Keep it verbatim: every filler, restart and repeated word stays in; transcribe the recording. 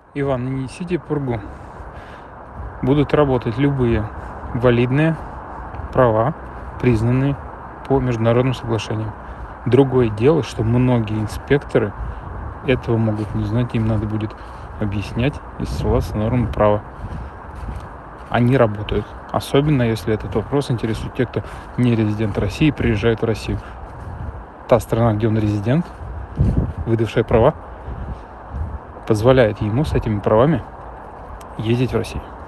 Иван, не несите пургу. Будут работать любые валидные права, признанные по международным соглашениям. Другое дело, что многие инспекторы этого могут не знать, им надо будет объяснять и ссылаться на нормы права. Они работают. Особенно, если этот вопрос интересует тех, кто не резидент России и приезжает в Россию. Та страна, где он резидент, выдавшая права, позволяет ему с этими правами ездить в Россию.